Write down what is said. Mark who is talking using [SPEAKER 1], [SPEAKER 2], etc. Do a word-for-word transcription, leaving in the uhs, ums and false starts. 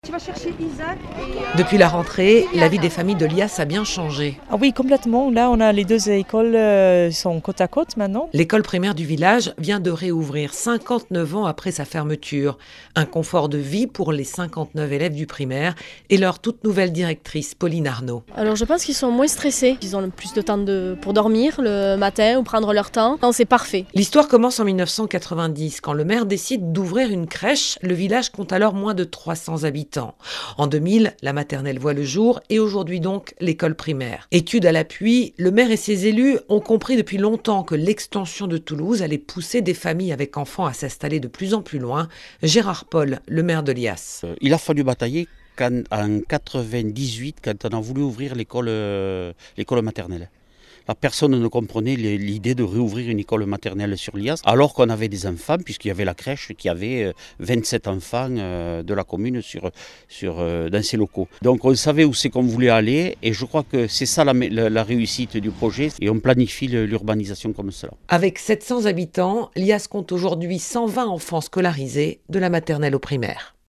[SPEAKER 1] Tu vas chercher Isaac et... Euh...
[SPEAKER 2] Depuis la rentrée, la vie des familles de Lias a bien changé.
[SPEAKER 3] Ah oui, complètement. Là, on a les deux écoles euh, sont côte à côte maintenant.
[SPEAKER 2] L'école primaire du village vient de réouvrir cinquante-neuf ans après sa fermeture. Un confort de vie pour les cinquante-neuf élèves du primaire et leur toute nouvelle directrice, Pauline Arnaud.
[SPEAKER 4] Alors je pense qu'ils sont moins stressés. Ils ont plus de temps de, pour dormir le matin ou prendre leur temps. Non, c'est parfait.
[SPEAKER 2] L'histoire commence en mille neuf cent quatre-vingt-dix. Quand le maire décide d'ouvrir une crèche, le village compte alors moins de trois cents habitants. En deux mille, la maternelle voit le jour et aujourd'hui donc l'école primaire. Études à l'appui, le maire et ses élus ont compris depuis longtemps que l'extension de Toulouse allait pousser des familles avec enfants à s'installer de plus en plus loin. Gérard Paul, le maire de Lias.
[SPEAKER 5] Il a fallu batailler quand, en quatre-vingt-dix-huit quand on a voulu ouvrir l'école, euh, l'école maternelle. La personne ne comprenait l'idée de réouvrir une école maternelle sur Lias, alors qu'on avait des enfants, puisqu'il y avait la crèche qui avait vingt-sept enfants de la commune sur, sur, dans ses locaux. Donc on savait où c'est qu'on voulait aller, et je crois que c'est ça la, la, la réussite du projet, et on planifie l'urbanisation comme cela.
[SPEAKER 2] Avec sept cents habitants, Lias compte aujourd'hui cent vingt enfants scolarisés de la maternelle au primaire.